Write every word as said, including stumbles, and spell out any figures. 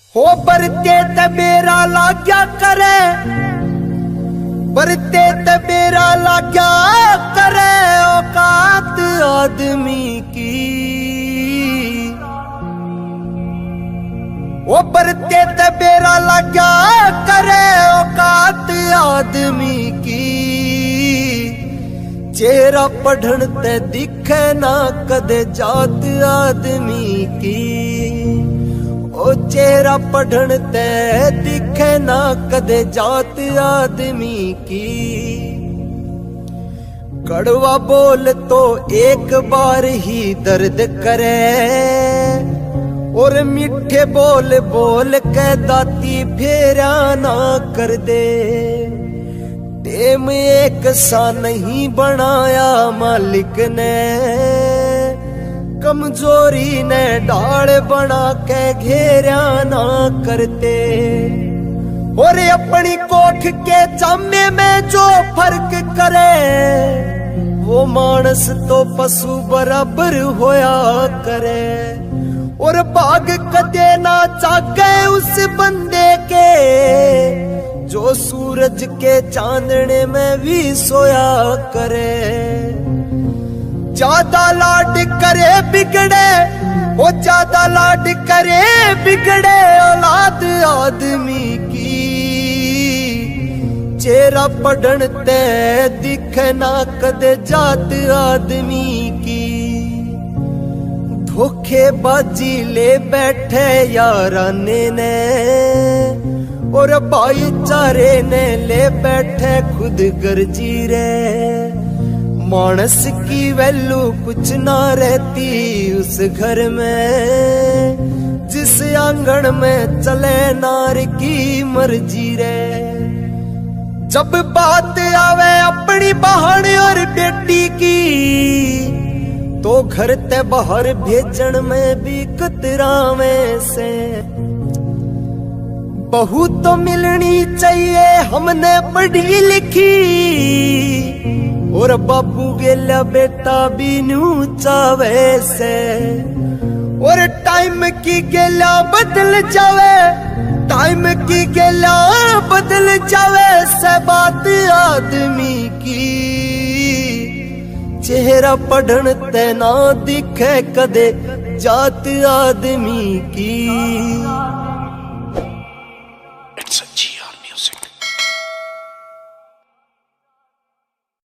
हो बरते तबेरा लाग्या करे, बरते तबेरा लाग्या करे औकात आदमी की। वो बरते तबेरा लाग्या करे औकात आदमी की। चेहरा पढ़न ते दिखे ना कदे जात आदमी की। ओ चेहरा पढ़न ते दिखे ना कदे जात आदमी की। कड़वा बोल तो एक बार ही दर्द करे, और मीठे बोल बोल के दाती फेरा ना कर दे। टेम एक सा नहीं बनाया मालिक ने, कमजोरी ने डाल बना के घेरा ना करते। और अपनी कोख के चामे में जो फर्क करे, वो मानस तो पशु बराबर होया करे। और बाग कदे ना जागे उस बंदे के, जो सूरज के चांदने में भी सोया करे। ज्यादा लाड करे बिगड़े, वो ज्यादा लाड करे बिगड़े औलाद आदमी की। चेहरा पढ़न ते दिखे ना कदे जात आदमी की। धोखेबाजी ले बैठे याराने ने, और भाईचारे ने ले बैठे खुद गर्जी रे। मानस की वैल्यू कुछ ना रहती उस घर में, जिस आंगन में चले नार की मर्जी रे। जब बात आवे अपनी बहन और बेटी की, तो घर ते बाहर भेजन में भी कतरावे से। बहू तो मिलनी चाहिए हमने पढ़ी लिखी, और बाबू गेला बेटा भी नू चावे से। और टाइम की गेला बदल जावे, टाइम की गेला बदल जावे से बात आदमी की। चेहरा पढ़न ते ना दिखे कदे जात आदमी की।